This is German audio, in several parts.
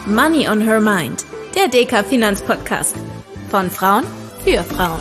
Money on Her Mind, der DK Finanzpodcast. Von Frauen für Frauen.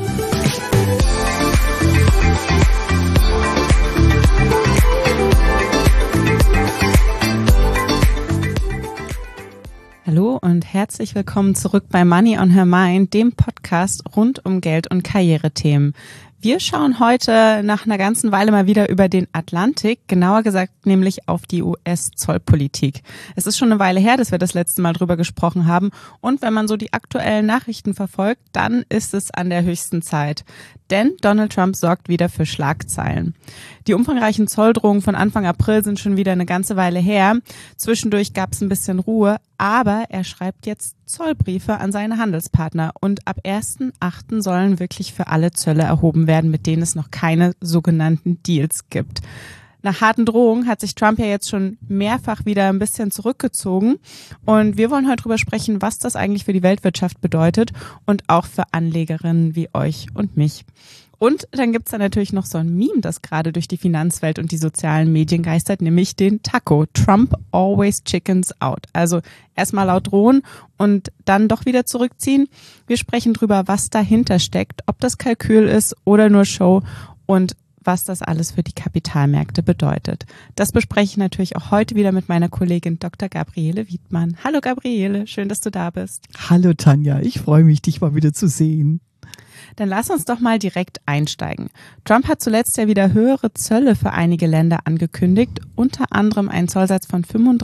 Hallo und herzlich willkommen zurück bei Money on Her Mind, dem Podcast rund um Geld- und Karrierethemen. Wir schauen heute nach einer ganzen Weile mal wieder über den Atlantik, genauer gesagt nämlich auf die US-Zollpolitik. Es ist schon eine Weile her, dass wir das letzte Mal drüber gesprochen haben, und wenn man so die aktuellen Nachrichten verfolgt, dann ist es an der höchsten Zeit. Denn Donald Trump sorgt wieder für Schlagzeilen. Die umfangreichen Zolldrohungen von Anfang April sind schon wieder eine ganze Weile her. Zwischendurch gab es ein bisschen Ruhe, aber er schreibt jetzt Zollbriefe an seine Handelspartner. Und ab 1.8. sollen wirklich für alle Zölle erhoben werden, mit denen es noch keine sogenannten Deals gibt. Nach harten Drohungen hat sich Trump ja jetzt schon mehrfach wieder ein bisschen zurückgezogen. Und wir wollen heute drüber sprechen, was das eigentlich für die Weltwirtschaft bedeutet und auch für Anlegerinnen wie euch und mich. Und dann gibt's da natürlich noch so ein Meme, das gerade durch die Finanzwelt und die sozialen Medien geistert, nämlich den Taco. Trump always chickens out. Also erstmal laut drohen und dann doch wieder zurückziehen. Wir sprechen drüber, was dahinter steckt, ob das Kalkül ist oder nur Show und was das alles für die Kapitalmärkte bedeutet. Das bespreche ich natürlich auch heute wieder mit meiner Kollegin Dr. Gabriele Wiedmann. Hallo Gabriele, schön, dass du da bist. Hallo Tanja, ich freue mich, dich mal wieder zu sehen. Dann lass uns doch mal direkt einsteigen. Trump hat zuletzt ja wieder höhere Zölle für einige Länder angekündigt, unter anderem einen Zollsatz von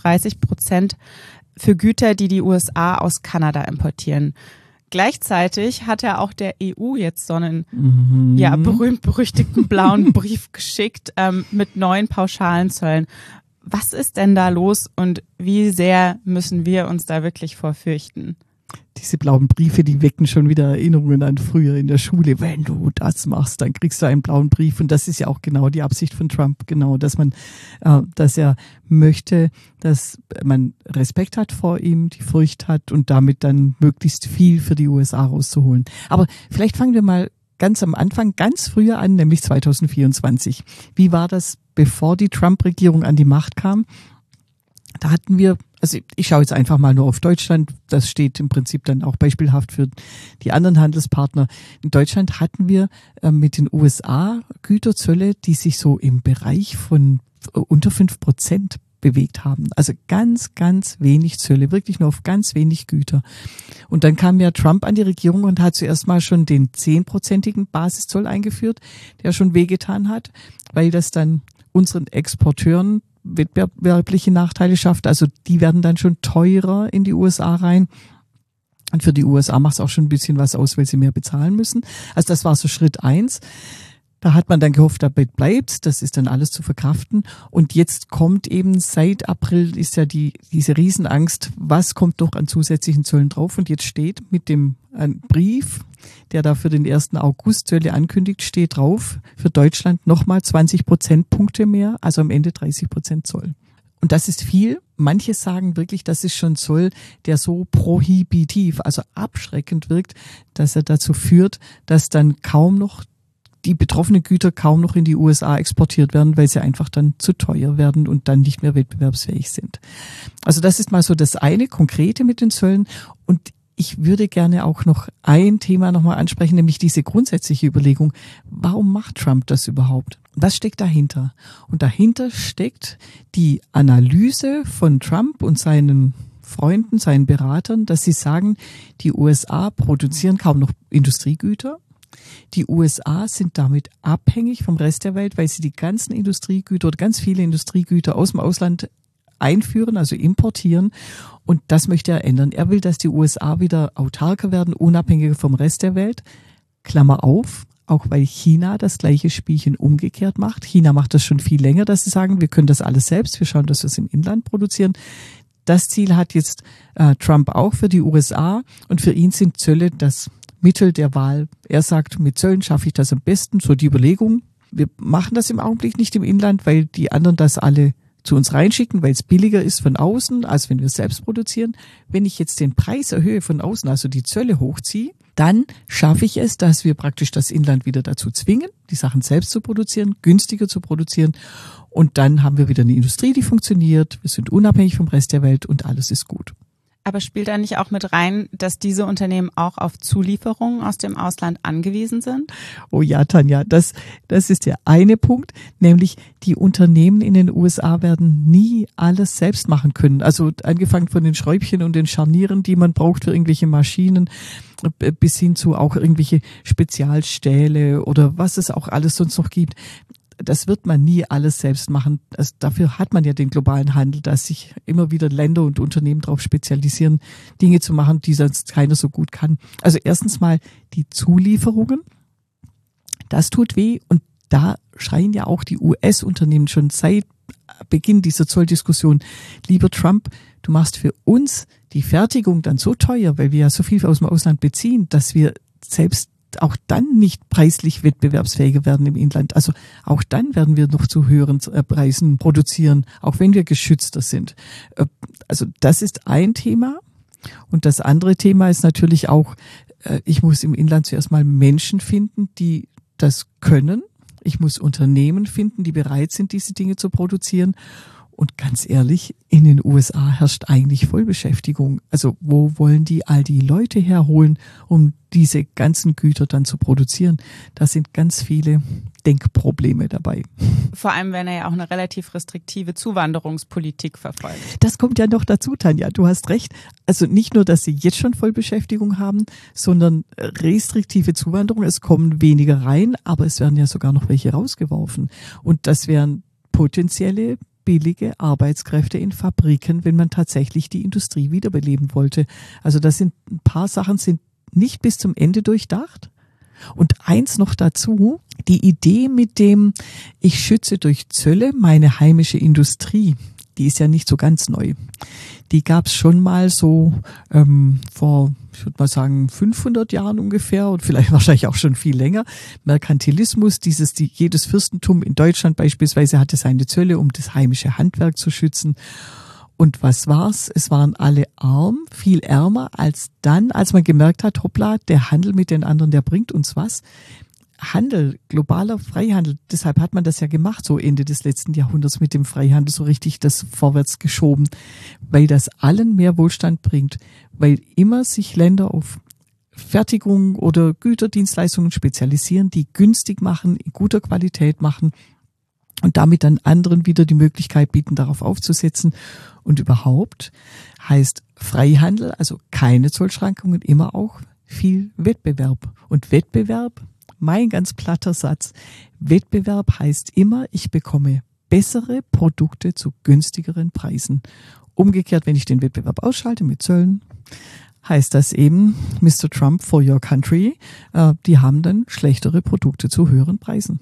35% für Güter, die die USA aus Kanada importieren. Gleichzeitig hat er auch der EU jetzt so einen berühmt-berüchtigten blauen Brief geschickt mit neuen pauschalen Zöllen. Was ist denn da los und wie sehr müssen wir uns da wirklich vor fürchten? Diese blauen Briefe, die wecken schon wieder Erinnerungen an früher in der Schule. Wenn du das machst, dann kriegst du einen blauen Brief. Und das ist ja auch genau die Absicht von Trump, genau, dass er möchte, dass man Respekt hat vor ihm, die Furcht hat und damit dann möglichst viel für die USA rauszuholen. Aber vielleicht fangen wir mal ganz am Anfang, ganz früher an, nämlich 2024. Wie war das, bevor die Trump-Regierung an die Macht kam? Da hatten wir, also ich schaue jetzt einfach mal nur auf Deutschland, das steht im Prinzip dann auch beispielhaft für die anderen Handelspartner. In Deutschland hatten wir mit den USA Güterzölle, die sich so im Bereich von unter 5% bewegt haben. Also ganz, ganz wenig Zölle, wirklich nur auf ganz wenig Güter. Und dann kam ja Trump an die Regierung und hat zuerst mal schon den 10%igen Basiszoll eingeführt, der schon wehgetan hat, weil das dann unseren Exporteuren wettbewerbliche Nachteile schafft. Also die werden dann schon teurer in die USA rein. Und für die USA macht es auch schon ein bisschen was aus, weil sie mehr bezahlen müssen. Also das war so Schritt 1. Da hat man dann gehofft, dabei bleibt. Das ist dann alles zu verkraften. Und jetzt kommt eben seit April ist ja diese Riesenangst, was kommt noch an zusätzlichen Zöllen drauf? Und jetzt steht mit dem Brief, der da für den 1. August Zölle ankündigt, steht drauf, für Deutschland nochmal 20 Prozentpunkte mehr, also am Ende 30% Zoll. Und das ist viel. Manche sagen wirklich, das ist schon Zoll, der so prohibitiv, also abschreckend wirkt, dass er dazu führt, dass dann kaum noch die betroffenen Güter kaum noch in die USA exportiert werden, weil sie einfach dann zu teuer werden und dann nicht mehr wettbewerbsfähig sind. Also das ist mal so das eine Konkrete mit den Zöllen. Und ich würde gerne auch noch ein Thema nochmal ansprechen, nämlich diese grundsätzliche Überlegung, warum macht Trump das überhaupt? Was steckt dahinter? Und dahinter steckt die Analyse von Trump und seinen Freunden, seinen Beratern, dass sie sagen, die USA produzieren kaum noch Industriegüter. Die USA sind damit abhängig vom Rest der Welt, weil sie die ganzen Industriegüter oder ganz viele Industriegüter aus dem Ausland einführen, also importieren. Und das möchte er ändern. Er will, dass die USA wieder autarker werden, unabhängiger vom Rest der Welt. Klammer auf, auch weil China das gleiche Spielchen umgekehrt macht. China macht das schon viel länger, dass sie sagen, wir können das alles selbst, wir schauen, dass wir es im Inland produzieren. Das Ziel hat jetzt Trump auch für die USA und für ihn sind Zölle das Mittel der Wahl. Er sagt, mit Zöllen schaffe ich das am besten, so die Überlegung. Wir machen das im Augenblick nicht im Inland, weil die anderen das alle zu uns reinschicken, weil es billiger ist von außen, als wenn wir es selbst produzieren. Wenn ich jetzt den Preis erhöhe von außen, also die Zölle hochziehe, dann schaffe ich es, dass wir praktisch das Inland wieder dazu zwingen, die Sachen selbst zu produzieren, günstiger zu produzieren. Und dann haben wir wieder eine Industrie, die funktioniert. Wir sind unabhängig vom Rest der Welt und alles ist gut. Aber spielt da nicht auch mit rein, dass diese Unternehmen auch auf Zulieferungen aus dem Ausland angewiesen sind? Oh ja, Tanja, das ist der eine Punkt, nämlich die Unternehmen in den USA werden nie alles selbst machen können. Also angefangen von den Schräubchen und den Scharnieren, die man braucht für irgendwelche Maschinen, bis hin zu auch irgendwelche Spezialstähle oder was es auch alles sonst noch gibt. Das wird man nie alles selbst machen. Also dafür hat man ja den globalen Handel, dass sich immer wieder Länder und Unternehmen darauf spezialisieren, Dinge zu machen, die sonst keiner so gut kann. Also erstens mal die Zulieferungen. Das tut weh und da schreien ja auch die US-Unternehmen schon seit Beginn dieser Zolldiskussion, lieber Trump, du machst für uns die Fertigung dann so teuer, weil wir ja so viel aus dem Ausland beziehen, dass wir selbst auch dann nicht preislich wettbewerbsfähiger werden im Inland. Also auch dann werden wir noch zu höheren Preisen produzieren, auch wenn wir geschützter sind. Also das ist ein Thema. Und das andere Thema ist natürlich auch, ich muss im Inland zuerst mal Menschen finden, die das können. Ich muss Unternehmen finden, die bereit sind, diese Dinge zu produzieren. Und ganz ehrlich, in den USA herrscht eigentlich Vollbeschäftigung. Also wo wollen die all die Leute herholen, um diese ganzen Güter dann zu produzieren? Da sind ganz viele Denkprobleme dabei. Vor allem, wenn er ja auch eine relativ restriktive Zuwanderungspolitik verfolgt. Das kommt ja noch dazu, Tanja. Du hast recht. Also nicht nur, dass sie jetzt schon Vollbeschäftigung haben, sondern restriktive Zuwanderung. Es kommen weniger rein, aber es werden ja sogar noch welche rausgeworfen. Und das wären potenzielle billige Arbeitskräfte in Fabriken, wenn man tatsächlich die Industrie wiederbeleben wollte. Also das sind ein paar Sachen, sind nicht bis zum Ende durchdacht. Und eins noch dazu, die Idee mit dem, ich schütze durch Zölle meine heimische Industrie, die ist ja nicht so ganz neu. Die gab es schon mal so vor, ich würde mal sagen, 500 Jahren ungefähr und vielleicht wahrscheinlich auch schon viel länger. Merkantilismus, jedes Fürstentum in Deutschland beispielsweise hatte seine Zölle, um das heimische Handwerk zu schützen. Und was war's? Es waren alle arm, viel ärmer als dann, als man gemerkt hat, hoppla, der Handel mit den anderen, der bringt uns was. Handel, globaler Freihandel, deshalb hat man das ja gemacht, so Ende des letzten Jahrhunderts mit dem Freihandel so richtig das vorwärts geschoben, weil das allen mehr Wohlstand bringt, weil immer sich Länder auf Fertigung oder Güterdienstleistungen spezialisieren, die günstig machen, in guter Qualität machen und damit dann anderen wieder die Möglichkeit bieten, darauf aufzusetzen. Und überhaupt heißt Freihandel, also keine Zollschrankungen, immer auch viel Wettbewerb. Und Wettbewerb, mein ganz platter Satz, Wettbewerb heißt immer, ich bekomme bessere Produkte zu günstigeren Preisen. Umgekehrt, wenn ich den Wettbewerb ausschalte mit Zöllen, heißt das eben, Mr. Trump, for your country, die haben dann schlechtere Produkte zu höheren Preisen.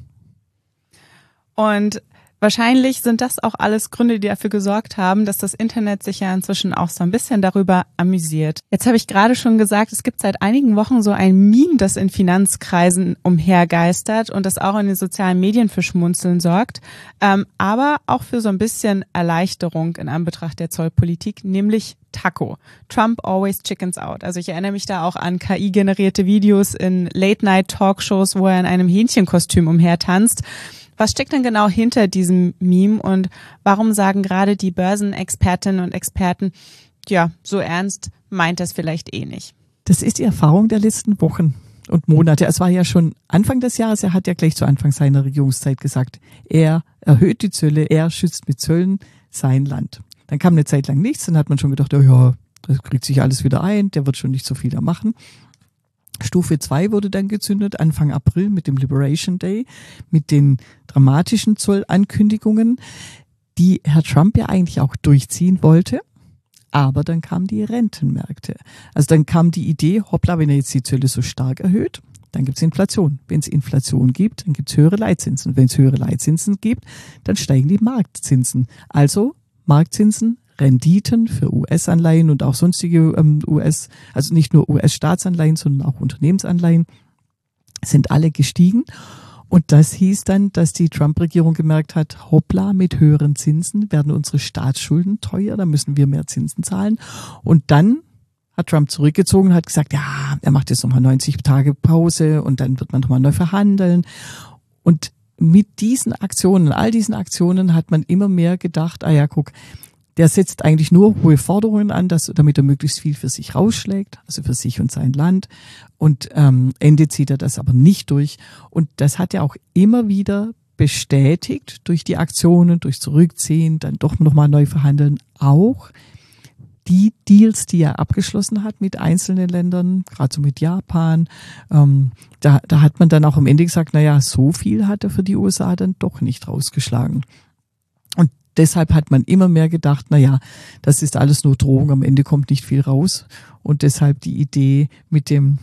Und wahrscheinlich sind das auch alles Gründe, die dafür gesorgt haben, dass das Internet sich ja inzwischen auch so ein bisschen darüber amüsiert. Jetzt habe ich gerade schon gesagt, es gibt seit einigen Wochen so ein Meme, das in Finanzkreisen umhergeistert und das auch in den sozialen Medien für Schmunzeln sorgt, aber auch für so ein bisschen Erleichterung in Anbetracht der Zollpolitik, nämlich Taco. Trump always chickens out. Also ich erinnere mich da auch an KI-generierte Videos in Late-Night-Talkshows, wo er in einem Hähnchenkostüm umhertanzt. Was steckt denn genau hinter diesem Meme und warum sagen gerade die Börsenexpertinnen und Experten, ja, so ernst meint das vielleicht eh nicht? Das ist die Erfahrung der letzten Wochen und Monate. Es war ja schon Anfang des Jahres, er hat ja gleich zu Anfang seiner Regierungszeit gesagt, er erhöht die Zölle, er schützt mit Zöllen sein Land. Dann kam eine Zeit lang nichts, dann hat man schon gedacht, oh ja, das kriegt sich alles wieder ein, der wird schon nicht so viel da machen. Stufe 2 wurde dann gezündet, Anfang April mit dem Liberation Day, mit den dramatischen Zollankündigungen, die Herr Trump ja eigentlich auch durchziehen wollte. Aber dann kamen die Rentenmärkte. Also dann kam die Idee, hoppla, wenn er jetzt die Zölle so stark erhöht, dann gibt es Inflation. Wenn es Inflation gibt, dann gibt es höhere Leitzinsen. Und wenn es höhere Leitzinsen gibt, dann steigen die Marktzinsen. Also Marktzinsen, Renditen für US-Anleihen und auch sonstige also nicht nur US-Staatsanleihen, sondern auch Unternehmensanleihen, sind alle gestiegen. Und das hieß dann, dass die Trump-Regierung gemerkt hat, hoppla, mit höheren Zinsen werden unsere Staatsschulden teuer, da müssen wir mehr Zinsen zahlen. Und dann hat Trump zurückgezogen und hat gesagt, ja, er macht jetzt nochmal 90 Tage Pause und dann wird man nochmal neu verhandeln. Und mit diesen Aktionen, all diesen Aktionen hat man immer mehr gedacht, ah ja, guck, Der setzt eigentlich nur hohe Forderungen an, damit er möglichst viel für sich rausschlägt, also für sich und sein Land. Und Ende zieht er das aber nicht durch. Und das hat er auch immer wieder bestätigt durch die Aktionen, durch Zurückziehen, dann doch nochmal neu verhandeln, auch die Deals, die er abgeschlossen hat mit einzelnen Ländern, gerade so mit Japan, da hat man dann auch am Ende gesagt, naja, so viel hat er für die USA dann doch nicht rausgeschlagen. Und deshalb hat man immer mehr gedacht, naja, das ist alles nur Drohung, am Ende kommt nicht viel raus. Und deshalb die Idee mit dem,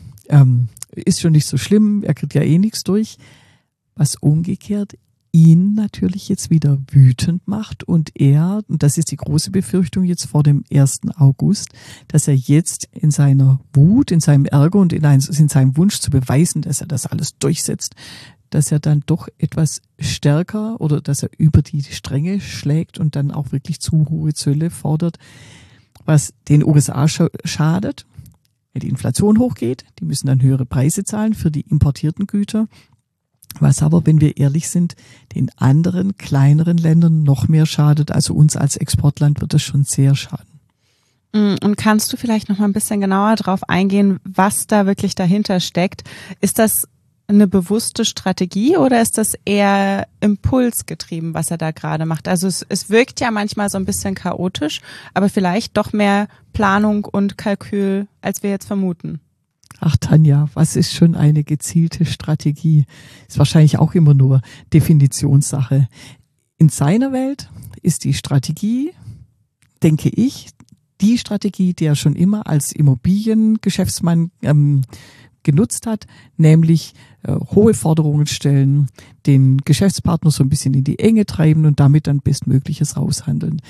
ist schon nicht so schlimm, er kriegt ja eh nichts durch, was umgekehrt ihn natürlich jetzt wieder wütend macht und das ist die große Befürchtung jetzt vor dem 1. August, dass er jetzt in seiner Wut, in seinem Ärger und in seinem Wunsch zu beweisen, dass er das alles durchsetzt, dass er dann doch etwas stärker oder dass er über die Stränge schlägt und dann auch wirklich zu hohe Zölle fordert, was den USA schadet, wenn die Inflation hochgeht, die müssen dann höhere Preise zahlen für die importierten Güter. Was aber, wenn wir ehrlich sind, den anderen kleineren Ländern noch mehr schadet. Also uns als Exportland wird das schon sehr schaden. Und kannst du vielleicht noch mal ein bisschen genauer drauf eingehen, was da wirklich dahinter steckt? Ist das eine bewusste Strategie oder ist das eher impulsgetrieben, was er da gerade macht? Also es wirkt ja manchmal so ein bisschen chaotisch, aber vielleicht doch mehr Planung und Kalkül, als wir jetzt vermuten. Ach Tanja, was ist schon eine gezielte Strategie? Ist wahrscheinlich auch immer nur Definitionssache. In seiner Welt ist die Strategie, denke ich, die Strategie, die er schon immer als Immobiliengeschäftsmann genutzt hat, nämlich hohe Forderungen stellen, den Geschäftspartner so ein bisschen in die Enge treiben und damit dann Bestmögliches raushandeln.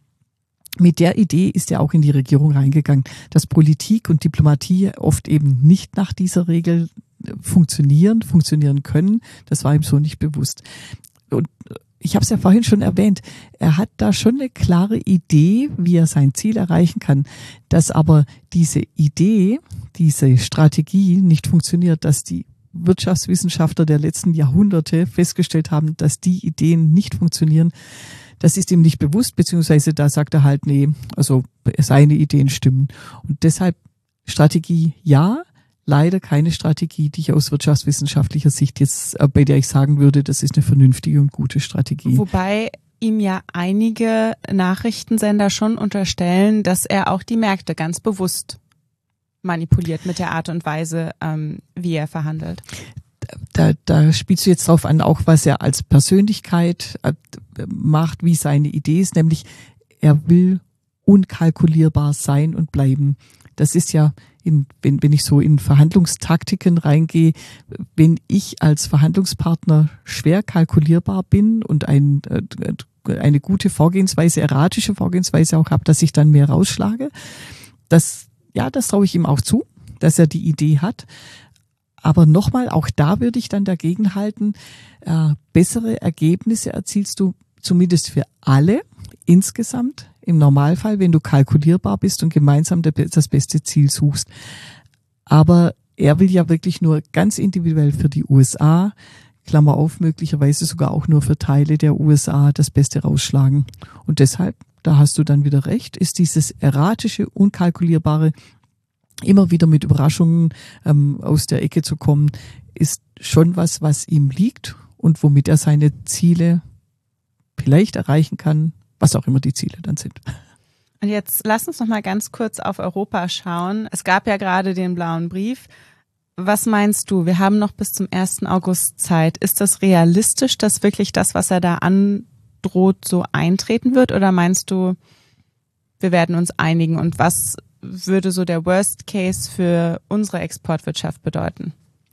Mit der Idee ist er auch in die Regierung reingegangen, dass Politik und Diplomatie oft eben nicht nach dieser Regel funktionieren können. Das war ihm so nicht bewusst. Und ich habe es ja vorhin schon erwähnt, er hat da schon eine klare Idee, wie er sein Ziel erreichen kann. Dass aber diese Idee, diese Strategie nicht funktioniert, dass die Wirtschaftswissenschaftler der letzten Jahrhunderte festgestellt haben, dass die Ideen nicht funktionieren, das ist ihm nicht bewusst, beziehungsweise da sagt er halt, nee, also seine Ideen stimmen. Und deshalb Strategie ja, leider keine Strategie, die ich aus wirtschaftswissenschaftlicher Sicht jetzt, bei der ich sagen würde, das ist eine vernünftige und gute Strategie. Wobei ihm ja einige Nachrichtensender schon unterstellen, dass er auch die Märkte ganz bewusst manipuliert mit der Art und Weise, wie er verhandelt. Da spielst du jetzt drauf an, auch was er als Persönlichkeit macht, wie seine Idee ist, nämlich er will unkalkulierbar sein und bleiben. Das ist ja, wenn ich so in Verhandlungstaktiken reingehe, wenn ich als Verhandlungspartner schwer kalkulierbar bin und eine gute Vorgehensweise, erratische Vorgehensweise auch habe, dass ich dann mehr rausschlage, das traue ich ihm auch zu, dass er die Idee hat. Aber nochmal, auch da würde ich dann dagegen halten, bessere Ergebnisse erzielst du zumindest für alle insgesamt im Normalfall, wenn du kalkulierbar bist und gemeinsam das beste Ziel suchst. Aber er will ja wirklich nur ganz individuell für die USA, Klammer auf, möglicherweise sogar auch nur für Teile der USA das Beste rausschlagen. Und deshalb, da hast du dann wieder recht, ist dieses erratische, unkalkulierbare, immer wieder mit Überraschungen aus der Ecke zu kommen, ist schon was ihm liegt und womit er seine Ziele vielleicht erreichen kann, was auch immer die Ziele dann sind. Und jetzt lass uns noch mal ganz kurz auf Europa schauen. Es gab ja gerade den blauen Brief. Was meinst du? Wir haben noch bis zum 1. August Zeit. Ist das realistisch, dass wirklich das, was er da androht, so eintreten wird? Oder meinst du, wir werden uns einigen? Und was würde so der Worst Case für unsere Exportwirtschaft bedeuten?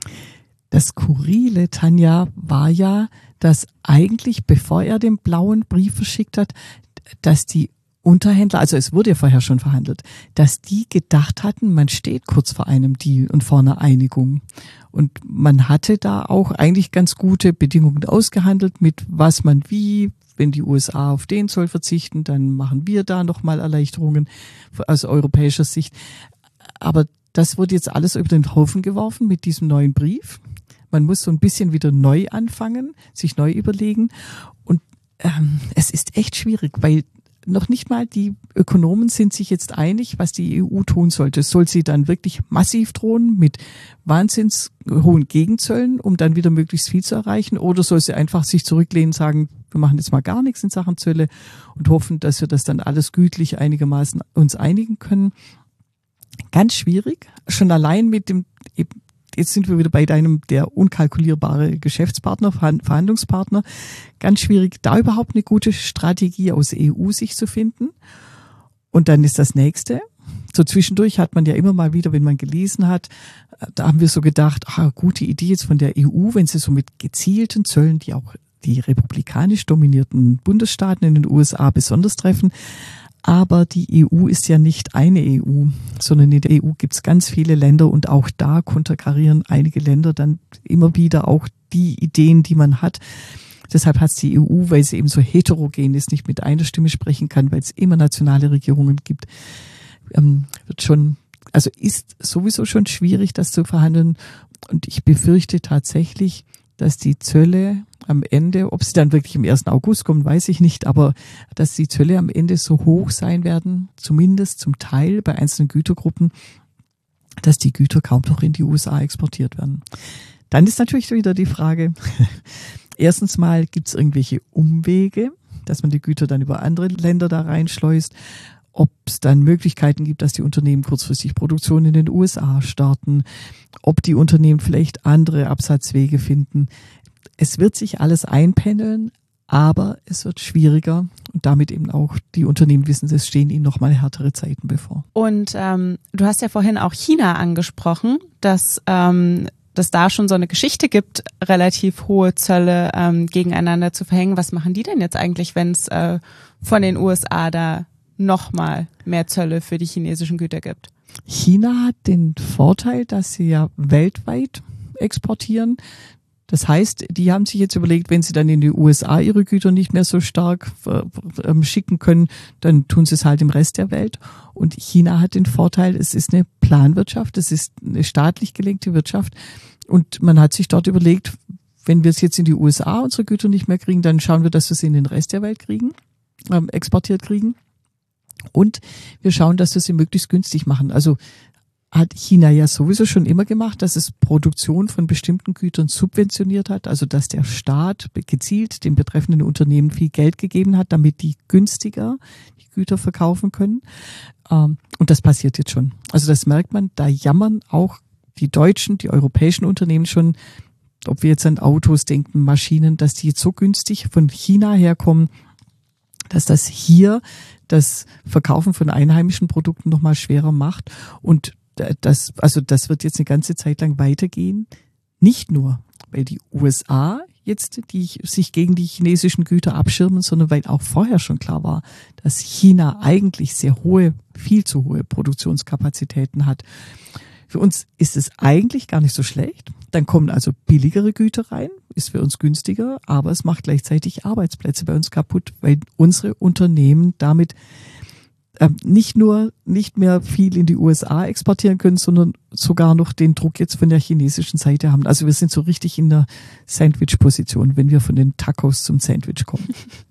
Das Skurrile, Tanja, war ja, dass eigentlich, bevor er den blauen Brief verschickt hat, dass die Unterhändler, also es wurde ja vorher schon verhandelt, dass die gedacht hatten, man steht kurz vor einem Deal und vor einer Einigung. Und man hatte da auch eigentlich ganz gute Bedingungen ausgehandelt, mit was man wie, wenn die USA auf den Zoll verzichten, dann machen wir da nochmal Erleichterungen aus europäischer Sicht. Aber das wurde jetzt alles über den Haufen geworfen mit diesem neuen Brief. Man muss so ein bisschen wieder neu anfangen, sich neu überlegen. Und es ist echt schwierig, weil noch nicht mal die Ökonomen sind sich jetzt einig, was die EU tun sollte. Soll sie dann wirklich massiv drohen mit wahnsinns hohen Gegenzöllen, um dann wieder möglichst viel zu erreichen? Oder soll sie einfach sich zurücklehnen und sagen, wir machen jetzt mal gar nichts in Sachen Zölle und hoffen, dass wir das dann alles gütlich einigermaßen uns einigen können? Ganz schwierig. Schon allein mit dem, jetzt sind wir wieder bei der unkalkulierbare Geschäftspartner, Verhandlungspartner. Ganz schwierig, da überhaupt eine gute Strategie aus EU-Sicht zu finden. Und dann ist das Nächste. So zwischendurch hat man ja immer mal wieder, wenn man gelesen hat, da haben wir so gedacht, gute Idee jetzt von der EU, wenn sie so mit gezielten Zöllen, die auch die republikanisch dominierten Bundesstaaten in den USA besonders treffen. Aber die EU ist ja nicht eine EU, sondern in der EU gibt es ganz viele Länder und auch da konterkarieren einige Länder dann immer wieder auch die Ideen, die man hat. Deshalb hat es die EU, weil sie eben so heterogen ist, nicht mit einer Stimme sprechen kann, weil es immer nationale Regierungen gibt, ist sowieso schon schwierig, das zu verhandeln. Und ich befürchte tatsächlich, dass die Zölle am Ende, ob sie dann wirklich am 1. August kommen, weiß ich nicht, aber dass die Zölle am Ende so hoch sein werden, zumindest zum Teil bei einzelnen Gütergruppen, dass die Güter kaum noch in die USA exportiert werden. Dann ist natürlich wieder die Frage, erstens mal, gibt es irgendwelche Umwege, dass man die Güter dann über andere Länder da reinschleust, ob es dann Möglichkeiten gibt, dass die Unternehmen kurzfristig Produktion in den USA starten, ob die Unternehmen vielleicht andere Absatzwege finden. Es wird sich alles einpendeln, aber es wird schwieriger und damit eben auch die Unternehmen wissen, es stehen ihnen nochmal härtere Zeiten bevor. Und du hast ja vorhin auch China angesprochen, dass da schon so eine Geschichte gibt, relativ hohe Zölle gegeneinander zu verhängen. Was machen die denn jetzt eigentlich, wenn es von den USA da nochmal mehr Zölle für die chinesischen Güter gibt? China hat den Vorteil, dass sie ja weltweit exportieren. Das heißt, die haben sich jetzt überlegt, wenn sie dann in die USA ihre Güter nicht mehr so stark schicken können, dann tun sie es halt im Rest der Welt. Und China hat den Vorteil, es ist eine Planwirtschaft, es ist eine staatlich gelenkte Wirtschaft. Und man hat sich dort überlegt, wenn wir es jetzt in die USA unsere Güter nicht mehr kriegen, dann schauen wir, dass wir sie in den Rest der Welt exportiert kriegen. Und wir schauen, dass wir sie möglichst günstig machen. Also hat China ja sowieso schon immer gemacht, dass es Produktion von bestimmten Gütern subventioniert hat, also dass der Staat gezielt den betreffenden Unternehmen viel Geld gegeben hat, damit die günstiger die Güter verkaufen können. Und das passiert jetzt schon. Also das merkt man, da jammern auch die deutschen, die europäischen Unternehmen schon, ob wir jetzt an Autos denken, Maschinen, dass die jetzt so günstig von China herkommen, dass das hier das Verkaufen von einheimischen Produkten nochmal schwerer macht. Und das wird jetzt eine ganze Zeit lang weitergehen. Nicht nur, weil die USA jetzt sich gegen die chinesischen Güter abschirmen, sondern weil auch vorher schon klar war, dass China eigentlich viel zu hohe Produktionskapazitäten hat. Für uns ist es eigentlich gar nicht so schlecht. Dann kommen also billigere Güter rein, ist für uns günstiger, aber es macht gleichzeitig Arbeitsplätze bei uns kaputt, weil unsere Unternehmen damit nicht mehr viel in die USA exportieren können, sondern sogar noch den Druck jetzt von der chinesischen Seite haben. Also wir sind so richtig in der Sandwich-Position, wenn wir von den Tacos zum Sandwich kommen.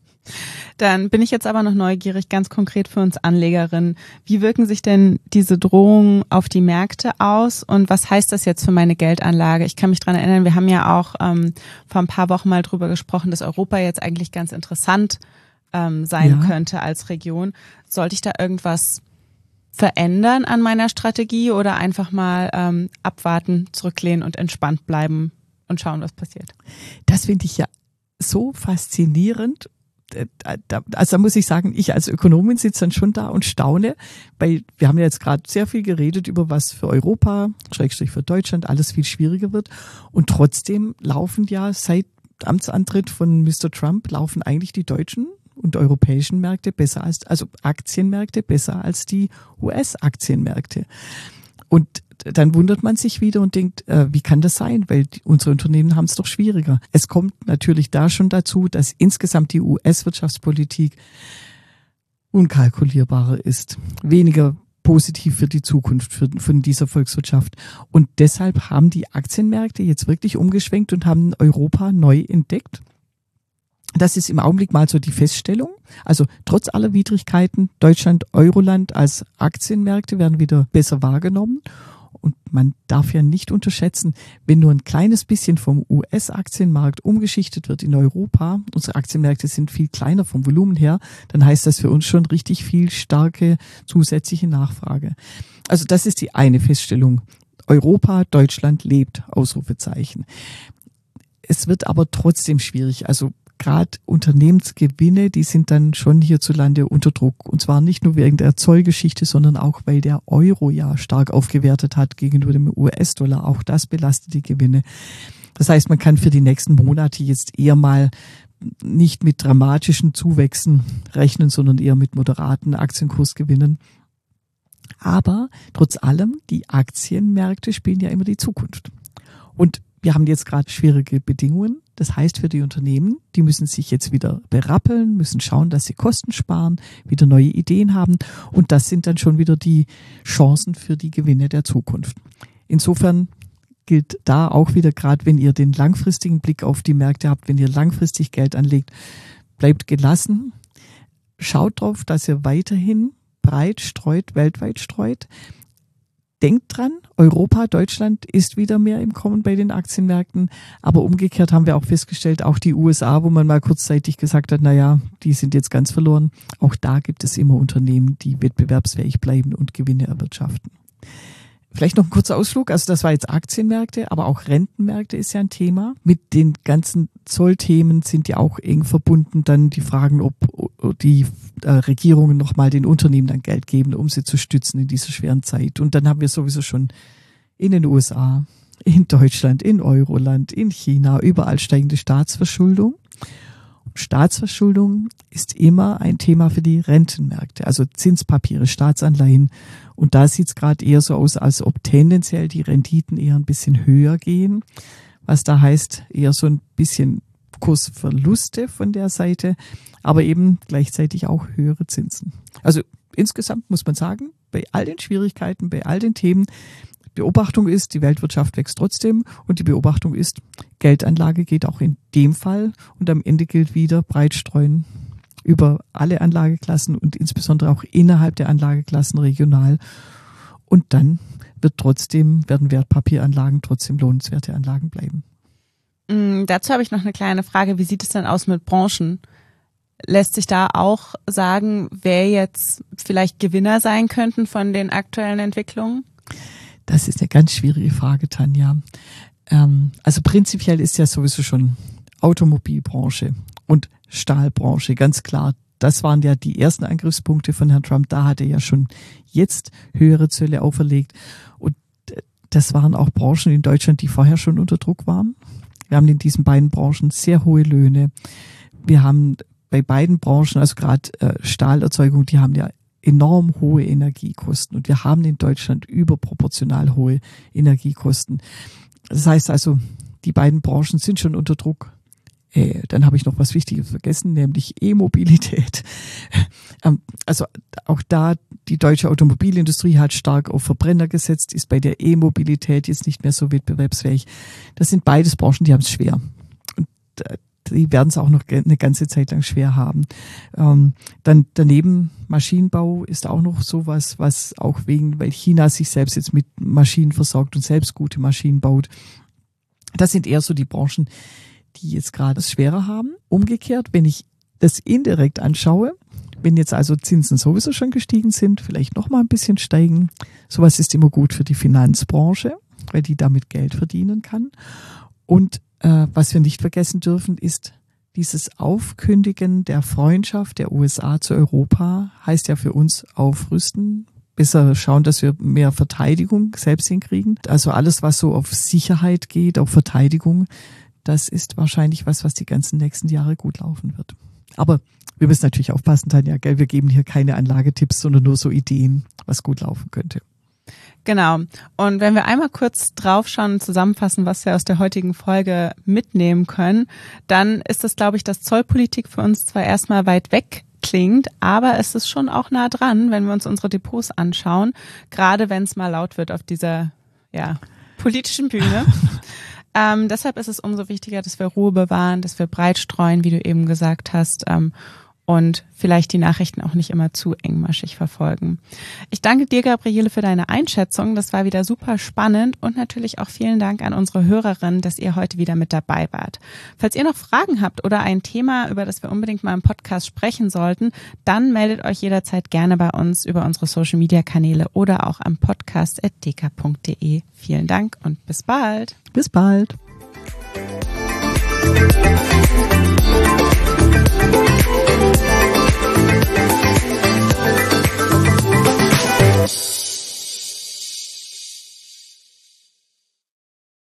Dann bin ich jetzt aber noch neugierig, ganz konkret für uns Anlegerinnen. Wie wirken sich denn diese Drohungen auf die Märkte aus und was heißt das jetzt für meine Geldanlage? Ich kann mich daran erinnern, wir haben ja auch vor ein paar Wochen mal drüber gesprochen, dass Europa jetzt eigentlich ganz interessant sein könnte als Region. Sollte ich da irgendwas verändern an meiner Strategie oder einfach mal abwarten, zurücklehnen und entspannt bleiben und schauen, was passiert? Das finde ich ja so faszinierend. Also da muss ich sagen, ich als Ökonomin sitze dann schon da und staune, weil wir haben ja jetzt gerade sehr viel geredet über was für Europa, Schrägstrich für Deutschland, alles viel schwieriger wird. Und trotzdem laufen ja seit Amtsantritt von Mr. Trump, laufen eigentlich die deutschen und europäischen Märkte also Aktienmärkte besser als die US-Aktienmärkte. Und dann wundert man sich wieder und denkt, wie kann das sein? Weil unsere Unternehmen haben es doch schwieriger. Es kommt natürlich da schon dazu, dass insgesamt die US-Wirtschaftspolitik unkalkulierbarer ist, weniger positiv für die Zukunft von dieser Volkswirtschaft. Und deshalb haben die Aktienmärkte jetzt wirklich umgeschwenkt und haben Europa neu entdeckt. Das ist im Augenblick mal so die Feststellung. Also trotz aller Widrigkeiten, Deutschland, Euroland als Aktienmärkte werden wieder besser wahrgenommen. Und man darf ja nicht unterschätzen, wenn nur ein kleines bisschen vom US-Aktienmarkt umgeschichtet wird in Europa, unsere Aktienmärkte sind viel kleiner vom Volumen her, dann heißt das für uns schon richtig viel starke zusätzliche Nachfrage. Also das ist die eine Feststellung. Europa, Deutschland lebt, Ausrufezeichen. Es wird aber trotzdem schwierig. Also gerade Unternehmensgewinne, die sind dann schon hierzulande unter Druck. Und zwar nicht nur wegen der Zollgeschichte, sondern auch, weil der Euro ja stark aufgewertet hat gegenüber dem US-Dollar. Auch das belastet die Gewinne. Das heißt, man kann für die nächsten Monate jetzt eher mal nicht mit dramatischen Zuwächsen rechnen, sondern eher mit moderaten Aktienkursgewinnen. Aber trotz allem, die Aktienmärkte spielen ja immer die Zukunft. Und wir haben jetzt gerade schwierige Bedingungen. Das heißt für die Unternehmen, die müssen sich jetzt wieder berappeln, müssen schauen, dass sie Kosten sparen, wieder neue Ideen haben. Und das sind dann schon wieder die Chancen für die Gewinne der Zukunft. Insofern gilt da auch wieder, gerade wenn ihr den langfristigen Blick auf die Märkte habt, wenn ihr langfristig Geld anlegt, bleibt gelassen. Schaut drauf, dass ihr weiterhin breit streut, weltweit streut. Denkt dran, Europa, Deutschland ist wieder mehr im Kommen bei den Aktienmärkten. Aber umgekehrt haben wir auch festgestellt, auch die USA, wo man mal kurzzeitig gesagt hat, naja, die sind jetzt ganz verloren. Auch da gibt es immer Unternehmen, die wettbewerbsfähig bleiben und Gewinne erwirtschaften. Vielleicht noch ein kurzer Ausflug. Also das war jetzt Aktienmärkte, aber auch Rentenmärkte ist ja ein Thema. Mit den ganzen Zollthemen sind ja auch eng verbunden dann die Fragen, ob die Regierungen nochmal den Unternehmen dann Geld geben, um sie zu stützen in dieser schweren Zeit. Und dann haben wir sowieso schon in den USA, in Deutschland, in Euroland, in China, überall steigende Staatsverschuldung. Staatsverschuldung ist immer ein Thema für die Rentenmärkte, also Zinspapiere, Staatsanleihen. Und da sieht es gerade eher so aus, als ob tendenziell die Renditen eher ein bisschen höher gehen. Was da heißt, eher so ein bisschen Kursverluste von der Seite, aber eben gleichzeitig auch höhere Zinsen. Also insgesamt muss man sagen, bei all den Schwierigkeiten, bei all den Themen, Beobachtung ist, die Weltwirtschaft wächst trotzdem und die Beobachtung ist, Geldanlage geht auch in dem Fall und am Ende gilt wieder breit streuen über alle Anlageklassen und insbesondere auch innerhalb der Anlageklassen regional. Und dann werden Wertpapieranlagen trotzdem lohnenswerte Anlagen bleiben. Dazu habe ich noch eine kleine Frage. Wie sieht es denn aus mit Branchen? Lässt sich da auch sagen, wer jetzt vielleicht Gewinner sein könnten von den aktuellen Entwicklungen? Das ist eine ganz schwierige Frage, Tanja. Also prinzipiell ist ja sowieso schon Automobilbranche und Stahlbranche, ganz klar. Das waren ja die ersten Angriffspunkte von Herrn Trump. Da hat er ja schon jetzt höhere Zölle auferlegt. Und das waren auch Branchen in Deutschland, die vorher schon unter Druck waren. Wir haben in diesen beiden Branchen sehr hohe Löhne. Wir haben bei beiden Branchen, also gerade Stahlerzeugung, die haben ja enorm hohe Energiekosten. Und wir haben in Deutschland überproportional hohe Energiekosten. Das heißt also, die beiden Branchen sind schon unter Druck. Dann habe ich noch was Wichtiges vergessen, nämlich E-Mobilität. Also auch da, die deutsche Automobilindustrie hat stark auf Verbrenner gesetzt, ist bei der E-Mobilität jetzt nicht mehr so wettbewerbsfähig. Das sind beides Branchen, die haben es schwer. Und die werden es auch noch eine ganze Zeit lang schwer haben. Dann daneben Maschinenbau ist auch noch sowas, was auch weil China sich selbst jetzt mit Maschinen versorgt und selbst gute Maschinen baut. Das sind eher so die Branchen, die jetzt gerade es schwerer haben. Umgekehrt, wenn ich das indirekt anschaue, wenn jetzt also Zinsen sowieso schon gestiegen sind, vielleicht noch mal ein bisschen steigen, sowas ist immer gut für die Finanzbranche, weil die damit Geld verdienen kann. Und was wir nicht vergessen dürfen, ist dieses Aufkündigen der Freundschaft der USA zu Europa, heißt ja für uns aufrüsten, besser schauen, dass wir mehr Verteidigung selbst hinkriegen. Also alles, was so auf Sicherheit geht, auf Verteidigung, das ist wahrscheinlich was die ganzen nächsten Jahre gut laufen wird. Aber wir müssen natürlich aufpassen, Tanja, gell? Wir geben hier keine Anlagetipps, sondern nur so Ideen, was gut laufen könnte. Genau. Und wenn wir einmal kurz draufschauen und zusammenfassen, was wir aus der heutigen Folge mitnehmen können, dann ist es, glaube ich, dass Zollpolitik für uns zwar erstmal weit weg klingt, aber es ist schon auch nah dran, wenn wir uns unsere Depots anschauen, gerade wenn es mal laut wird auf dieser politischen Bühne. Deshalb ist es umso wichtiger, dass wir Ruhe bewahren, dass wir breit streuen, wie du eben gesagt hast, und vielleicht die Nachrichten auch nicht immer zu engmaschig verfolgen. Ich danke dir, Gabriele, für deine Einschätzung. Das war wieder super spannend und natürlich auch vielen Dank an unsere Hörerinnen, dass ihr heute wieder mit dabei wart. Falls ihr noch Fragen habt oder ein Thema, über das wir unbedingt mal im Podcast sprechen sollten, dann meldet euch jederzeit gerne bei uns über unsere Social-Media-Kanäle oder auch am podcast@deka.de. Vielen Dank und bis bald. Bis bald.